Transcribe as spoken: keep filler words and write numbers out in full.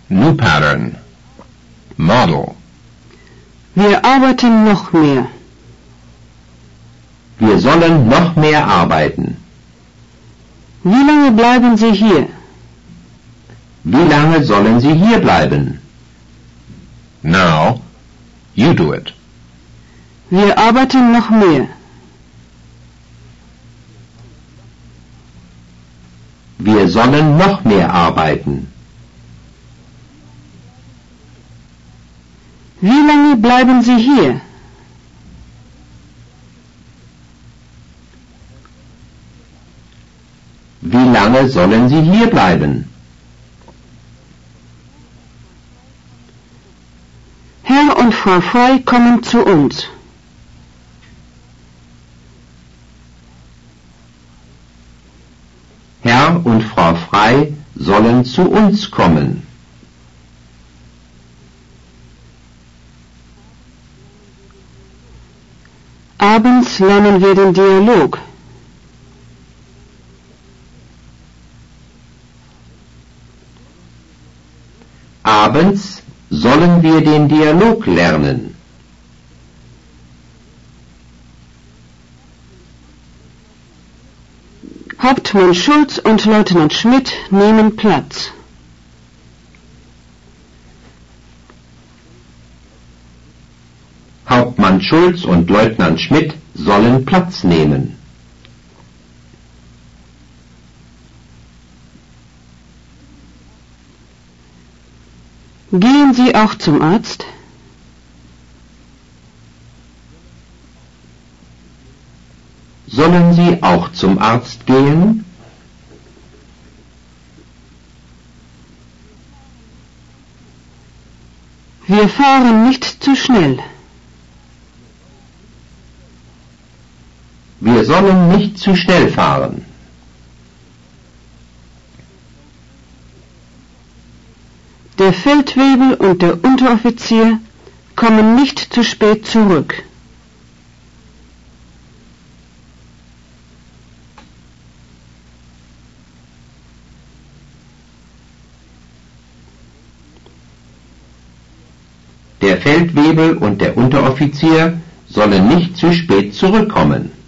New pattern. Model. Wir arbeiten noch mehr. Wir sollen noch mehr arbeiten. Wie lange bleiben Sie hier? Wie lange sollen Sie hier bleiben? Now, you do it. Wir arbeiten noch mehr. Wir sollen noch mehr arbeiten. Wie lange bleiben Sie hier? Wie lange sollen Sie hier bleiben? Herr und Frau Frey kommen zu uns. Herr und Frau Frey sollen zu uns kommen. Abends lernen wir den Dialog. Abends sollen wir den Dialog lernen. Hauptmann Schulz und Leutnant Schmidt nehmen Platz. Hauptmann Schulz und Leutnant Schmidt sollen Platz nehmen. Gehen Sie auch zum Arzt? Sollen Sie auch zum Arzt gehen? Wir fahren nicht zu schnell. Wir sollen nicht zu schnell fahren. Der Feldwebel und der Unteroffizier kommen nicht zu spät zurück. Der Feldwebel und der Unteroffizier sollen nicht zu spät zurückkommen.